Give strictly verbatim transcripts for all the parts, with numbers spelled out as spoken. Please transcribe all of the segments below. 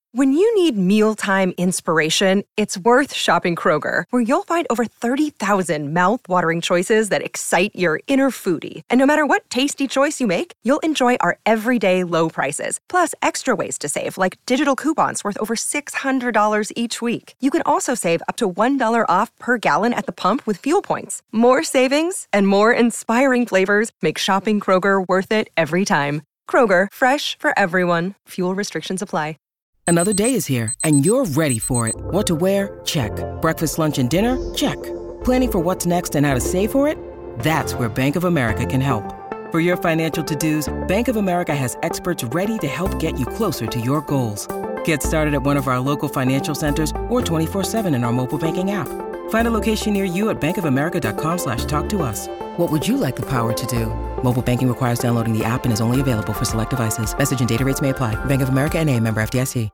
When you need mealtime inspiration, it's worth shopping Kroger, where you'll find over thirty thousand mouth-watering choices that excite your inner foodie. And no matter what tasty choice you make, you'll enjoy our everyday low prices, plus extra ways to save, like digital coupons worth over six hundred dollars each week. You can also save up to one dollar off per gallon at the pump with fuel points. More savings and more inspiring flavors make shopping Kroger worth it every time. Kroger, fresh for everyone. Fuel restrictions apply. Another day is here, and you're ready for it. What to wear? Check. Breakfast, lunch, and dinner? Check. Planning for what's next and how to save for it? That's where Bank of America can help. For your financial to-dos, Bank of America has experts ready to help get you closer to your goals. Get started at one of our local financial centers or twenty-four seven in our mobile banking app. Find a location near you at bankofamerica.com slash talk to us. What would you like the power to do? Mobile banking requires downloading the app and is only available for select devices. Message and data rates may apply. Bank of America N A, member F D I C.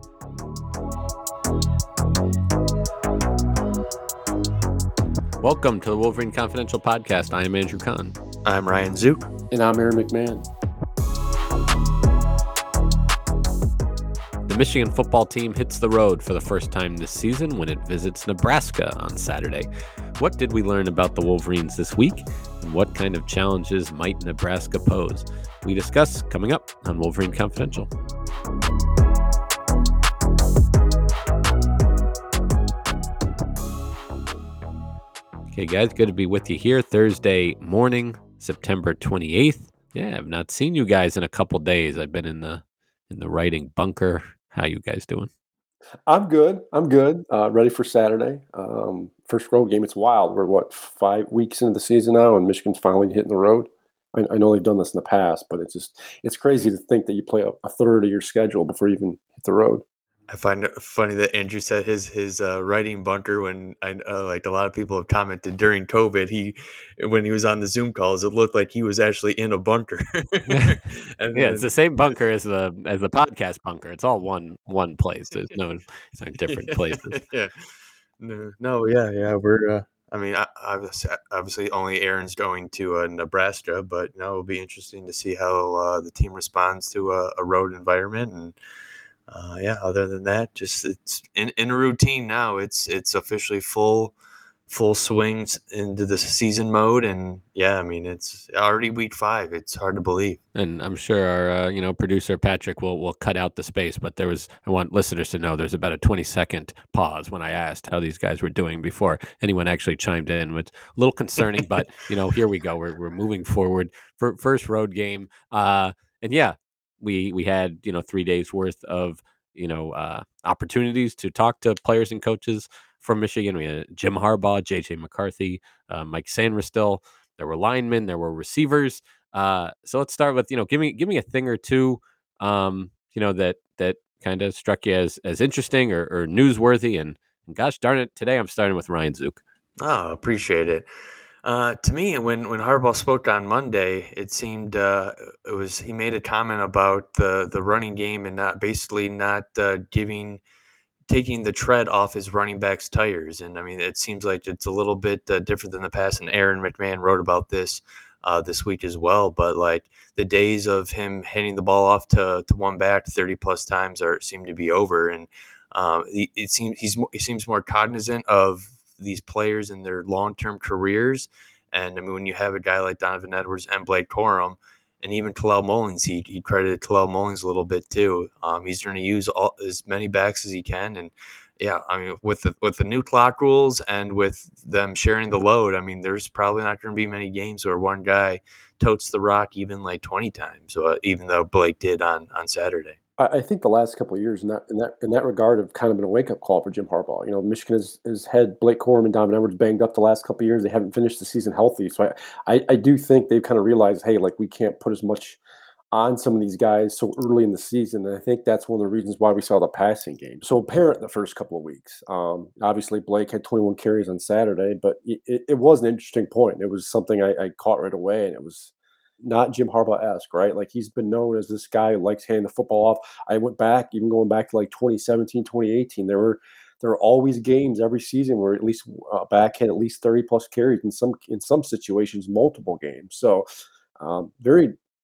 Welcome to the Wolverine Confidential Podcast. I am Andrew Kahn. I'm Ryan Zook. And I'm Aaron McMahon. The Michigan football team hits the road for the first time this season when it visits Nebraska on Saturday. What did we learn about the Wolverines this week? And what kind of challenges might Nebraska pose? We discuss coming up on Wolverine Confidential. Okay, guys, good to be with you here Thursday morning, September twenty-eighth. Yeah, I've not seen you guys in a couple days. I've been in the in the writing bunker. How you guys doing? I'm good. I'm good. Uh, ready for Saturday. Um, first road game. It's wild. We're, what, five weeks into the season now, and Michigan's finally hitting the road. I, I know they've done this in the past, but it's just it's crazy to think that you play a, a third of your schedule before you even hit the road. I find it funny that Andrew said his his uh, writing bunker when I uh, like a lot of people have commented during COVID. He when he was on the Zoom calls, it looked like he was actually in a bunker. and yeah, then, it's the same bunker as the as the podcast bunker. It's all one one place. There's no it's not different places. Yeah, no, no, yeah, yeah. We're. Uh, I mean, I, obviously, obviously, only Aaron's going to uh, Nebraska, but you know, it'll be interesting to see how uh, the team responds to a, a road environment and. Uh, yeah, other than that, just it's in, in a routine now. It's it's officially full full swings into the season mode, and yeah, I mean it's already week five. It's hard to believe. And I'm sure our uh, you know producer Patrick will will cut out the space, but there was I want listeners to know there's about a twenty second pause when I asked how these guys were doing before anyone actually chimed in. It's a little concerning, but you know here we go. We're we're moving forward for first road game, uh, and yeah. We we had, you know, three days worth of, you know, uh, opportunities to talk to players and coaches from Michigan. We had Jim Harbaugh, J J McCarthy, uh, Mike Sandristil. There were linemen, there were receivers. Uh, so let's start with, you know, give me give me a thing or two, um, you know, that that kind of struck you as as interesting or, or newsworthy. And, and gosh darn it, today I'm starting with Ryan Zook. Oh, appreciate it. Uh, to me, when, when Harbaugh spoke on Monday, it seemed uh, it was he made a comment about the, the running game and not basically not uh, giving taking the tread off his running back's tires. And I mean, it seems like it's a little bit uh, different than the past. And Aaron McMahon wrote about this uh, this week as well. But like the days of him handing the ball off to to one back thirty plus times are seem to be over. And um, it, it seems he's he seems more cognizant of these players in their long-term careers. And I mean, when you have a guy like Donovan Edwards and Blake Corum and even Talal Mullins, he, he credited Talal Mullins a little bit too. Um, he's going to use all, as many backs as he can. And yeah, I mean, with the, with the new clock rules and with them sharing the load, I mean, there's probably not going to be many games where one guy totes the rock even like twenty times, uh, even though Blake did on, on Saturday. I think the last couple of years in that in that in that regard have kind of been a wake up call for Jim Harbaugh. You know, Michigan has, has had Blake Corum and Donovan Edwards banged up the last couple of years. They haven't finished the season healthy, so I, I I do think they've kind of realized, hey, like we can't put as much on some of these guys so early in the season. And I think that's one of the reasons why we saw the passing game so apparent the first couple of weeks. Um, obviously, Blake had twenty-one carries on Saturday, but it, it was an interesting point. It was something I, I caught right away, and it was not Jim Harbaugh-esque, right? Like he's been known as this guy who likes handing the football off. I went back, even going back to like twenty seventeen, twenty eighteen, there were there were always games every season where at least uh, back had at least thirty plus carries in some in some situations, multiple games. So um, very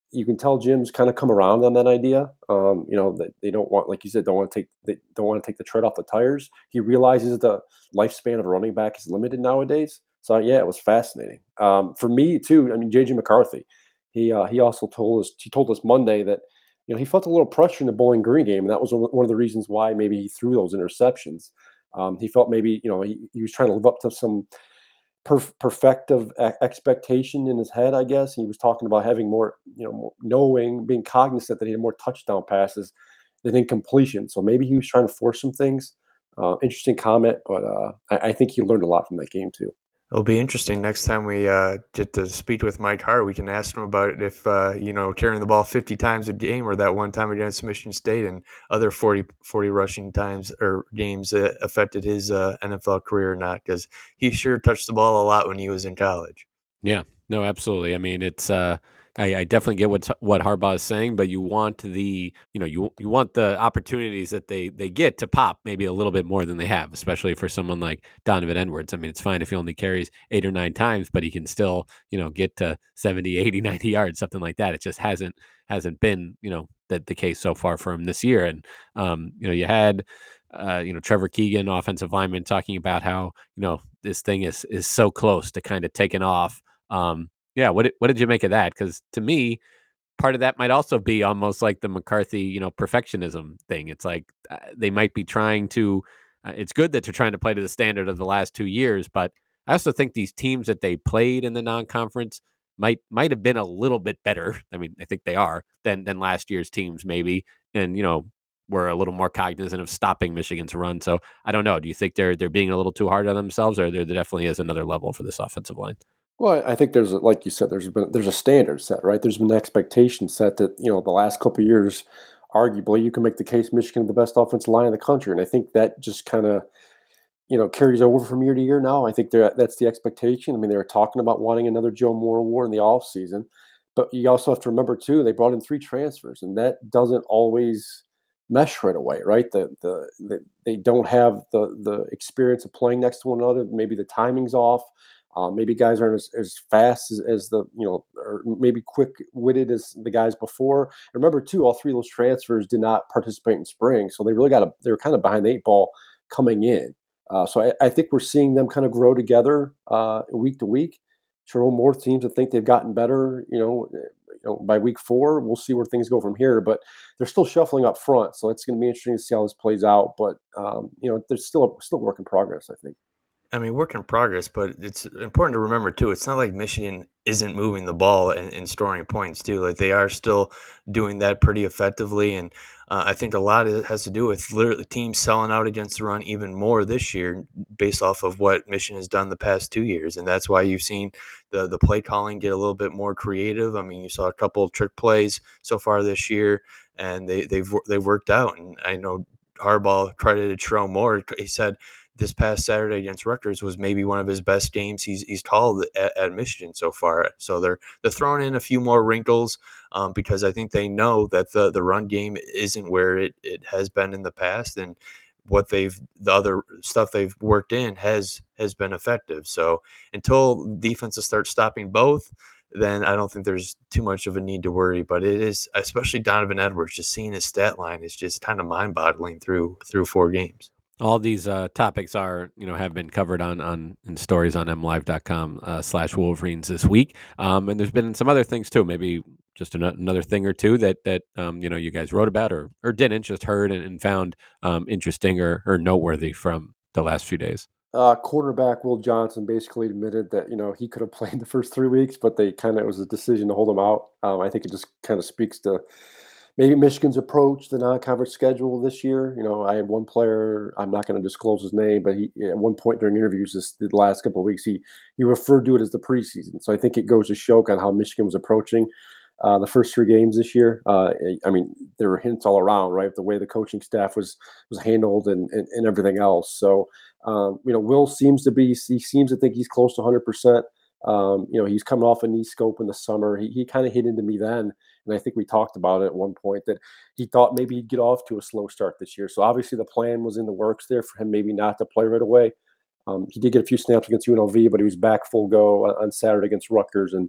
you can tell Jim's kind of come around on that idea. Um, you know, that they don't want, like you said, don't want to take they don't want to take the tread off the tires. He realizes the lifespan of a running back is limited nowadays. So yeah, it was fascinating. Um, for me too. I mean, J J McCarthy, he uh, he also told us he told us Monday that you know he felt a little pressure in the Bowling Green game, and that was one one of the reasons why maybe he threw those interceptions. Um, he felt maybe you know he, he was trying to live up to some perf- perfective e- expectation in his head, I guess. He was talking about having more, you know, more knowing, being cognizant that he had more touchdown passes than incompletion. So maybe he was trying to force some things. Uh, interesting comment, but uh, I, I think he learned a lot from that game too. It'll be interesting next time we uh, get to speak with Mike Hart. We can ask him about if, uh, you know, carrying the ball fifty times a game or that one time against Michigan State and other forty, forty rushing times or games that affected his uh, N F L career or not, because he sure touched the ball a lot when he was in college. Yeah, no, absolutely. I mean, it's uh, I, I definitely get what what Harbaugh is saying, but you want the you know you you want the opportunities that they they get to pop maybe a little bit more than they have, especially for someone like Donovan Edwards. I mean, it's fine if he only carries eight or nine times, but he can still you know get to seventy, eighty, ninety yards, something like that. It just hasn't hasn't been you know the, the case so far for him this year. And um, you know, you had uh, you know Trevor Keegan, offensive lineman, talking about how you know this thing is is so close to kind of taking off. Um, yeah, what did, what did you make of that? Because to me, part of that might also be almost like the McCarthy, you know, perfectionism thing. It's like uh, they might be trying to. Uh, it's good that they're trying to play to the standard of the last two years, but I also think these teams that they played in the non-conference might might have been a little bit better. I mean, I think they are than than last year's teams maybe, and you know, were a little more cognizant of stopping Michigan's run. So I don't know. Do you think they're they're being a little too hard on themselves, or there there definitely is another level for this offensive line? Well, I think there's a, like you said, there's been there's a standard set, right? There's been an expectation set that you know the last couple of years, arguably, you can make the case Michigan the best offensive line in the country, and I think that just kind of you know carries over from year to year. Now, I think they're, that's the expectation. I mean, they were talking about wanting another Joe Moore award in the offseason, but you also have to remember too they brought in three transfers, and that doesn't always mesh right away, right? The the, the they don't have the the experience of playing next to one another. Maybe the timing's off. Uh, maybe guys aren't as, as fast as, as the, you know, or maybe quick witted as the guys before. And remember, too, all three of those transfers did not participate in spring. So they really got a, they were kind of behind the eight ball coming in. Uh, so I, I think we're seeing them kind of grow together uh, week to week. Jerome Moore seems to think they've gotten better, you know, you know, by week four. We'll see where things go from here, but they're still shuffling up front. So it's going to be interesting to see how this plays out. But, um, you know, there's still a, still a work in progress, I think. I mean, work in progress, but it's important to remember too. It's not like Michigan isn't moving the ball and, and scoring points too. Like they are still doing that pretty effectively, and uh, I think a lot of it has to do with literally teams selling out against the run even more this year, based off of what Michigan has done the past two years, and that's why you've seen the the play calling get a little bit more creative. I mean, you saw a couple of trick plays so far this year, and they they've they've worked out. And I know Harbaugh credited Jerome Moore. He said this past Saturday against Rutgers was maybe one of his best games he's he's called at, at Michigan so far. So they're they're throwing in a few more wrinkles um, because I think they know that the the run game isn't where it, it has been in the past, and what they've the other stuff they've worked in has has been effective. So until defenses start stopping both, then I don't think there's too much of a need to worry. But it is, especially Donovan Edwards, just seeing his stat line is just kind of mind-boggling through through four games. All these uh, topics are, you know, have been covered on on in stories on m live dot com uh, slash Wolverines this week. Um, and there's been some other things too. Maybe just an- another thing or two that that um, you know you guys wrote about or or didn't, just heard and, and found um, interesting or or noteworthy from the last few days. Uh, quarterback Will Johnson basically admitted that you know he could have played the first three weeks, but they kind of it was a decision to hold him out. Um, I think it just kind of speaks to maybe Michigan's approach the non-conference schedule this year. You know, I had one player, I'm not going to disclose his name, but he at one point during interviews this the last couple of weeks, he he referred to it as the preseason. So I think it goes to show kind of how Michigan was approaching uh, the first three games this year. Uh, I mean, there were hints all around, right? The way the coaching staff was was handled and and, and everything else. So um, you know, Will seems to be he seems to think he's close to one hundred percent. Um, you know, he's coming off a knee scope in the summer. He he kind of hit into me then. And I think we talked about it at one point that he thought maybe he'd get off to a slow start this year. So obviously the plan was in the works there for him, maybe not to play right away. Um, he did get a few snaps against U N L V, but he was back full go on Saturday against Rutgers. And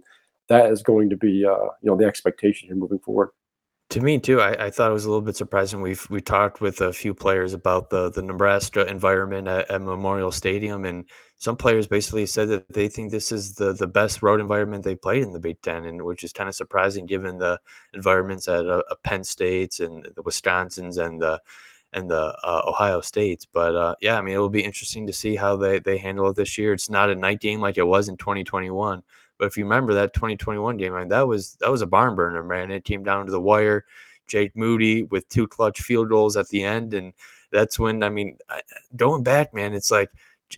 that is going to be uh, you know the expectation here moving forward. To me too, I, I thought it was a little bit surprising. We've we talked with a few players about the the Nebraska environment at, at Memorial Stadium, and some players basically said that they think this is the the best road environment they played in the Big Ten, and which is kind of surprising given the environments at uh, uh, Penn States and the Wisconsins and the and the uh, Ohio States. But uh, yeah, I mean, it will be interesting to see how they they handle it this year. It's not a night game like it was in twenty twenty-one. But if you remember that twenty twenty-one game, I mean, that was that was a barn burner, man. It came down to the wire. Jake Moody with two clutch field goals at the end, and that's when I mean, going back, man, it's like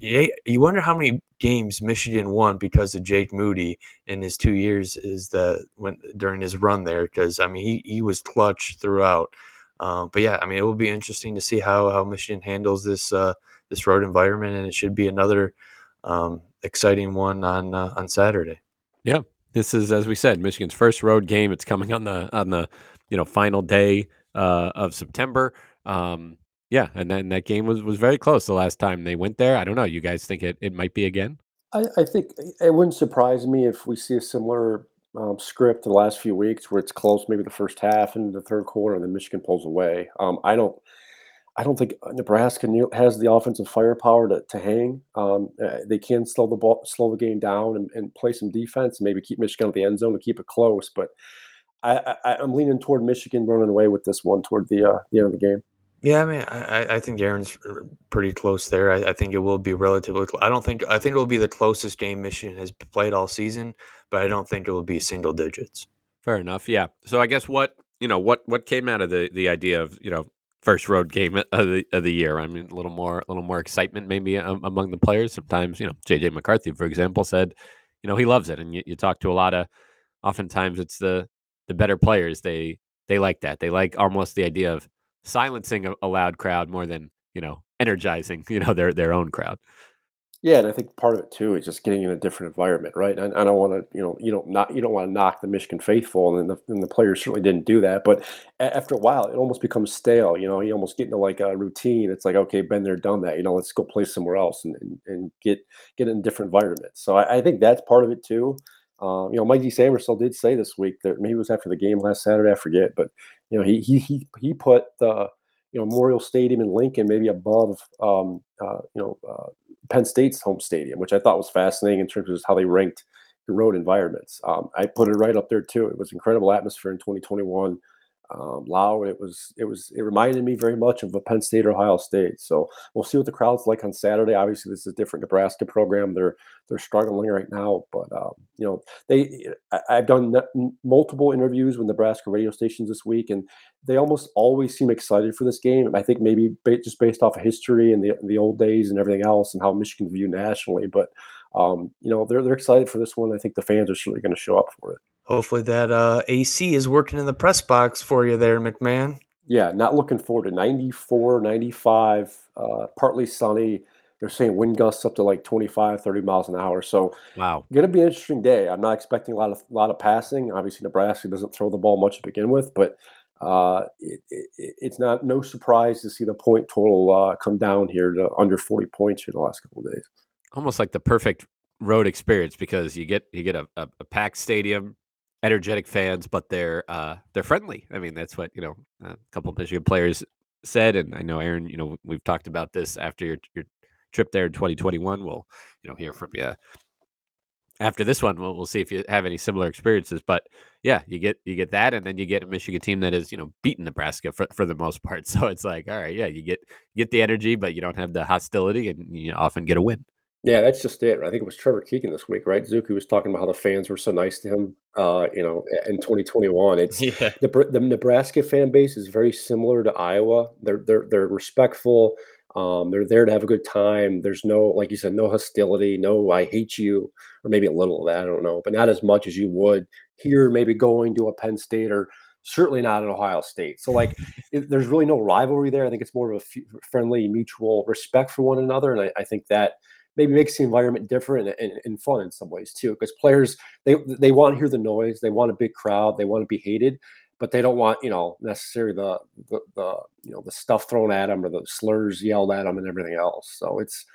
you wonder how many games Michigan won because of Jake Moody in his two years is the when during his run there, because I mean he he was clutch throughout. Um, but yeah, I mean it will be interesting to see how how Michigan handles this uh, this road environment, and it should be another um, exciting one on uh, on Saturday. Yeah, this is, as we said, Michigan's first road game. It's coming on the on the you know final day uh, of September. Um, yeah, and then that game was was very close the last time they went there. I don't know. You guys think it, it might be again? I, I think it wouldn't surprise me if we see a similar um, script the last few weeks where it's close, maybe the first half and the third quarter, and then Michigan pulls away. Um, I don't. I don't think Nebraska has the offensive firepower to, to hang. Um, uh, they can slow the ball, slow the game down, and, and play some defense. Maybe keep Michigan at the end zone to keep it close. But I, I, I'm leaning toward Michigan running away with this one toward the uh, the end of the game. Yeah, I mean, I, I think Aaron's pretty close there. I, I think it will be relatively. I don't think. I think it will be the closest game Michigan has played all season, but I don't think it will be single digits. Fair enough. Yeah. So I guess what you know what what came out of the the idea of you know. first road game of the of the year. I mean, a little more, a little more excitement maybe um, among the players. Sometimes, you know, J J McCarthy, for example, said, you know, he loves it. And you, you talk to a lot of, oftentimes it's the the better players. They they like that. They like almost the idea of silencing a, a loud crowd more than you know energizing, you know, their their own crowd. Yeah, and I think part of it too is just getting in a different environment, right? And I don't want to, you know, you don't not you don't want to knock the Michigan faithful, and the and the players certainly didn't do that. But a- after a while, it almost becomes stale. You know, you almost get into like a routine. It's like, okay, been there, done that. You know, let's go play somewhere else and and, and get get in a different environment. So I, I think that's part of it too. Um, you know, Mikey Samersell did say this week that maybe it was after the game last Saturday, I forget, but you know, he he he he put the you know Memorial Stadium in Lincoln maybe above um, uh, you know. Uh, Penn State's home stadium, which I thought was fascinating in terms of how they ranked the road environments. Um, I put it right up there too. It was incredible atmosphere in twenty twenty-one. Um, loud. It was. It was. It reminded me very much of a Penn State or Ohio State. So we'll see what the crowd's like on Saturday. Obviously, this is a different Nebraska program. They're they're struggling right now, but um, you know they. I, I've done n- multiple interviews with Nebraska radio stations this week, and they almost always seem excited for this game. I think maybe ba- just based off of history and the the old days and everything else, and how Michigan's viewed nationally. But um, you know they're they're excited for this one. I think the fans are certainly going to show up for it. Hopefully that uh, A C is working in the press box for you there, McMahon. Yeah, not looking forward to ninety-four, ninety-five, uh, partly sunny. They're saying wind gusts up to like twenty-five, thirty miles an hour. So Wow. going to be an interesting day. I'm not expecting a lot of lot of passing. Obviously, Nebraska doesn't throw the ball much to begin with, but uh, it, it, it's not no surprise to see the point total uh, come down here to under forty points here the last couple of days. Almost like the perfect road experience because you get you get a, a, a packed stadium, energetic fans, but they're uh, they're friendly. I mean, that's what you know. A couple of Michigan players said, and I know Aaron. You know, we've talked about this after your your trip there in twenty twenty-one. We'll you know hear from you after this one. We'll we'll see if you have any similar experiences. But yeah, you get you get that, and then you get a Michigan team that is you know beaten Nebraska for, for the most part. So it's like, all right, yeah, you get you get the energy, but you don't have the hostility, and you often get a win. Yeah, that's just it. I think it was Trevor Keegan this week, right? Zuki was talking about how the fans were so nice to him, uh, you know, in twenty twenty-one. It's Yeah. the Br- the Nebraska fan base is very similar to Iowa. They're they're they're respectful. Um, they're there to have a good time. There's no, like you said, no hostility, no I hate you, or maybe a little of that, I don't know, but not as much as you would here, maybe going to a Penn State or certainly not an Ohio State. So like, it, there's really no rivalry there. I think it's more of a f- friendly, mutual respect for one another, and I, I think that maybe makes the environment different and, and, and fun in some ways too. Because players they they want to hear the noise, they want a big crowd, they want to be hated, but they don't want you know necessarily the the, the you know the stuff thrown at them or the slurs yelled at them and everything else. So it's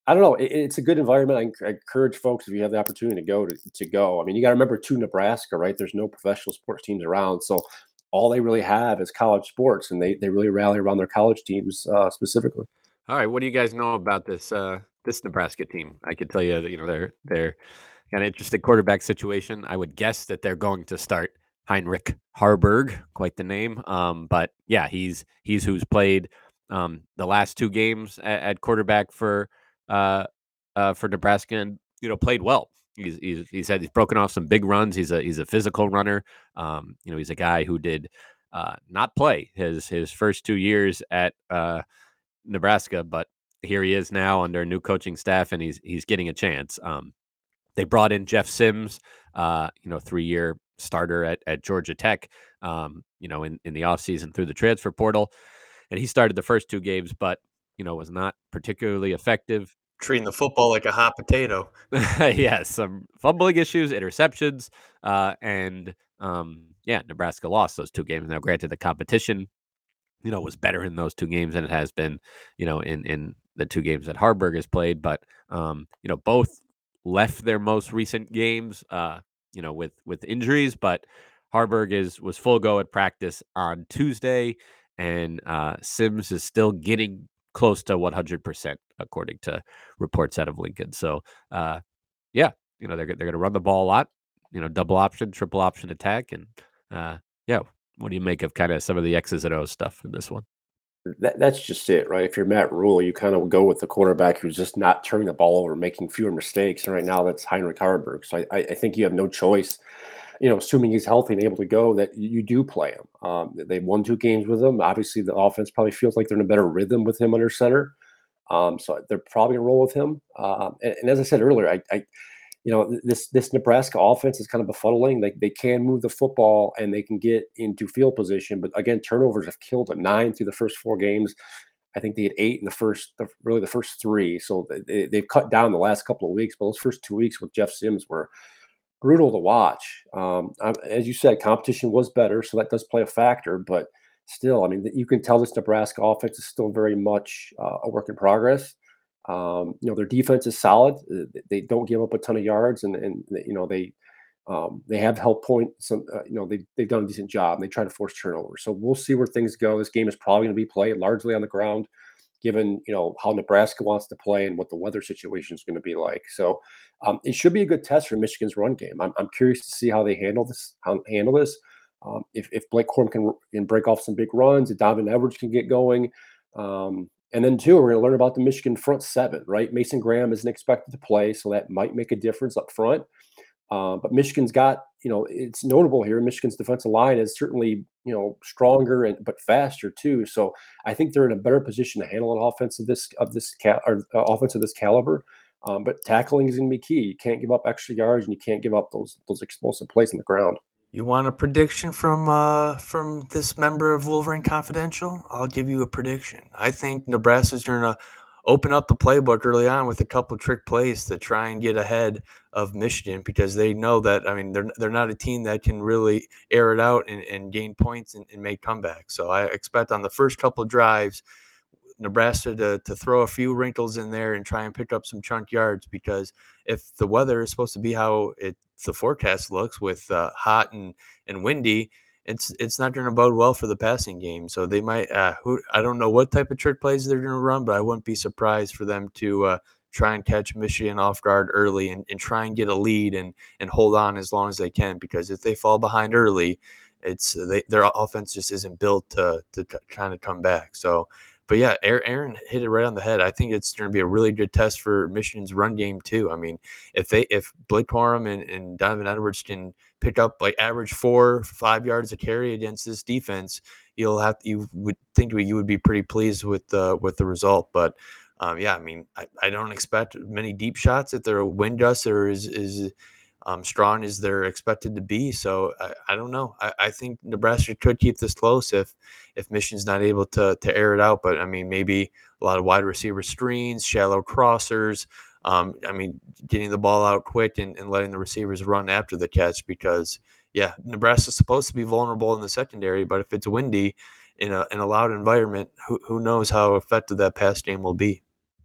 I don't know. It, it's a good environment. I, enc- I encourage folks if you have the opportunity to go to, to go. I mean, you got to remember too, Nebraska, right? There's no professional sports teams around, so all they really have is college sports, and they they really rally around their college teams uh, specifically. All right, what do you guys know about this uh, this Nebraska team? I could tell you that you know they're they're got an interesting quarterback situation. I would guess that they're going to start Heinrich Harburg, quite the name. Um, but yeah, he's he's who's played um, the last two games at, at quarterback for uh, uh, for Nebraska, and you know played well. He's, he's he said he's broken off some big runs. He's a he's a physical runner. Um, you know, he's a guy who did uh, not play his his first two years at uh, Nebraska, but here he is now under a new coaching staff, and he's he's getting a chance. Um, they brought in Jeff Sims, uh, you know, three-year starter at, at Georgia Tech, um, you know, in, in the offseason through the transfer portal. And he started the first two games, but, you know, was not particularly effective. Treating the football like a hot potato. Yes, some fumbling issues, interceptions, uh, and, um, yeah, Nebraska lost those two games. Now, granted, the competition, you know, was better in those two games than it has been, you know, in, in the two games that Harburg has played. But, um, you know, both left their most recent games, uh, you know, with with injuries. But Harburg is was full go at practice on Tuesday, and uh, Sims is still getting close to one hundred percent according to reports out of Lincoln. So, uh, yeah, you know, they're they're going to run the ball a lot, you know, double option, triple option attack, and uh, yeah. What do you make of kind of some of the X's and O's stuff in this one? That, that's just it, right? If you're Matt Rule, you kind of go with the quarterback who's just not turning the ball over, making fewer mistakes. And right now, that's Heinrich Harburg. So I, I think you have no choice, you know, assuming he's healthy and able to go, that you do play him. Um, they've won two games with him. Obviously, the offense probably feels like they're in a better rhythm with him under center. Um, so they're probably going to roll with him. Um, and, and as I said earlier, I, I you know, this this Nebraska offense is kind of befuddling. They they can move the football and they can get into field position, but again, turnovers have killed them. Nine through the first four games. I think they had eight in the first, the, really the first three. So they, they've cut down the last couple of weeks, but those first two weeks with Jeff Sims were brutal to watch. Um, as you said, competition was better, so that does play a factor. But still, I mean, you can tell this Nebraska offense is still very much uh, a work in progress. Um, you know, their defense is solid. Uh, They don't give up a ton of yards, and and you know they um, they have help point some. Uh, you know, they they've done a decent job. And they try to force turnovers. So we'll see where things go. This game is probably going to be played largely on the ground, given you know how Nebraska wants to play and what the weather situation is going to be like. So um, it should be a good test for Michigan's run game. I'm I'm curious to see how they handle this. How handle this. Um, if if Blake Corum can can break off some big runs, if Donovan Edwards can get going. Um, and then, too, we're going to learn about the Michigan front seven, right? Mason Graham isn't expected to play, so that might make a difference up front. Uh, but Michigan's got, you know, it's notable here. Michigan's defensive line is certainly, you know, stronger and but faster too. So I think they're in a better position to handle an offense of this of this cal- or uh, offense of this caliber. Um, but tackling is going to be key. You can't give up extra yards, and you can't give up those those explosive plays on the ground. You want a prediction from uh, from this member of Wolverine Confidential? I'll give you a prediction. I think Nebraska's going to open up the playbook early on with a couple of trick plays to try and get ahead of Michigan because they know that, I mean, they're they're not a team that can really air it out and, and gain points and, and make comebacks. So I expect on the first couple of drives, Nebraska to, to throw a few wrinkles in there and try and pick up some chunk yards because if the weather is supposed to be how it the forecast looks with uh, hot and, and windy, it's it's not going to bode well for the passing game. So they might uh, who I don't know what type of trick plays they're going to run, but I wouldn't be surprised for them to uh, try and catch Michigan off guard early and, and try and get a lead and and hold on as long as they can because if they fall behind early, it's they, their offense just isn't built to to kind of come back. So. But yeah, Aaron hit it right on the head. I think it's going to be a really good test for Michigan's run game too. I mean, if they if Blake Corum and, and Donovan Edwards can pick up like average four, five yards a carry against this defense, you'll have you would think you would be pretty pleased with the with the result. But um, yeah, I mean, I, I don't expect many deep shots if their wind gusts or is is um, strong as they're expected to be. So I, I don't know. I, I think Nebraska could keep this close if if Michigan's not able to to air it out. But I mean, maybe a lot of wide receiver screens, shallow crossers. Um, I mean, getting the ball out quick and, and letting the receivers run after the catch because, yeah, Nebraska's supposed to be vulnerable in the secondary, but if it's windy in a in a loud environment, who who knows how effective that pass game will be.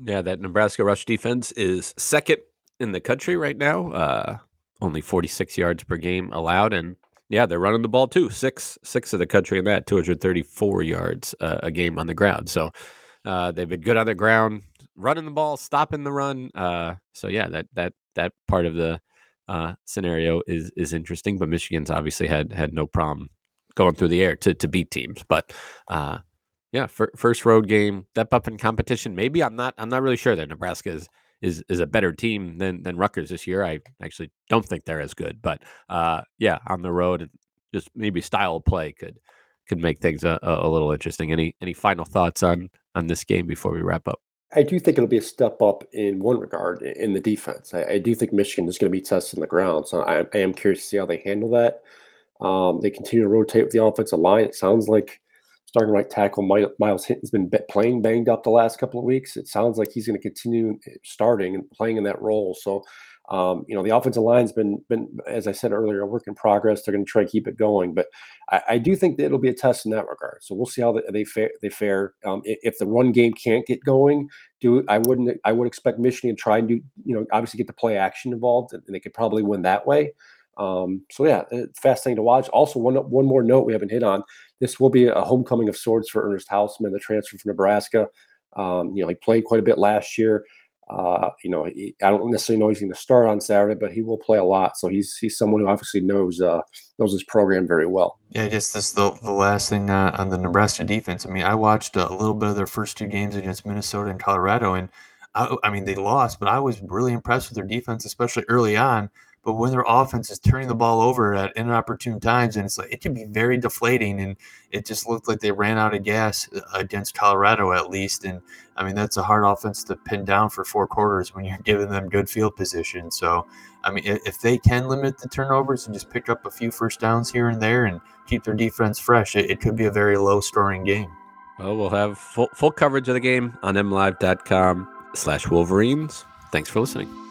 Yeah, that Nebraska rush defense is second in the country right now. Uh, only forty-six yards per game allowed, and yeah, they're running the ball too. Six, six of the country in that, two hundred thirty-four yards uh, a game on the ground. So uh, they've been good on the ground, running the ball, stopping the run. Uh, so yeah, that that that part of the uh, scenario is is interesting. But Michigan's obviously had had no problem going through the air to to beat teams. But uh, yeah, fir- first road game, step up in competition. Maybe I'm not. I'm not really sure that Nebraska is is is a better team than than Rutgers this year. I actually don't think they're as good. But uh, yeah, on the road, just maybe style of play could could make things a, a, a little interesting. Any any final thoughts on on this game before we wrap up? I do think it'll be a step up in one regard i- in the defense. I, I do think Michigan is going to be tested on the ground, so I, I am curious to see how they handle that. Um, they continue to rotate with the offensive line. It sounds like starting right tackle Mi- Miles Hinton's been ba- playing banged up the last couple of weeks. It sounds like he's going to continue eh, starting and playing in that role. So, um, you know, the offensive line's been been as I said earlier, a work in progress. They're going to try to keep it going, but I, I do think that it'll be a test in that regard. So we'll see how they they fare. They fare. Um, i- if the run game can't get going, do I wouldn't I would expect Michigan to try and do you know obviously get the play action involved, and they could probably win that way. Um, so yeah, it's fascinating to watch. Also, one one more note we haven't hit on: this will be a homecoming of sorts for Ernest Hausman, the transfer from Nebraska. Um, you know, he played quite a bit last year. Uh, you know, he, I don't necessarily know he's going to start on Saturday, but he will play a lot. So he's he's someone who obviously knows uh, knows his program very well. Yeah, I guess that's the the last thing uh, on the Nebraska defense. I mean, I watched a little bit of their first two games against Minnesota and Colorado, and I, I mean they lost, but I was really impressed with their defense, especially early on. But when their offense is turning the ball over at inopportune times, and it's like it can be very deflating, and it just looked like they ran out of gas uh, against Colorado at least. And I mean that's a hard offense to pin down for four quarters when you're giving them good field position. So I mean, i- if they can limit the turnovers and just pick up a few first downs here and there and keep their defense fresh, it, it could be a very low-scoring game. Well, we'll have full full coverage of the game on m live dot com slash Wolverines. Thanks for listening.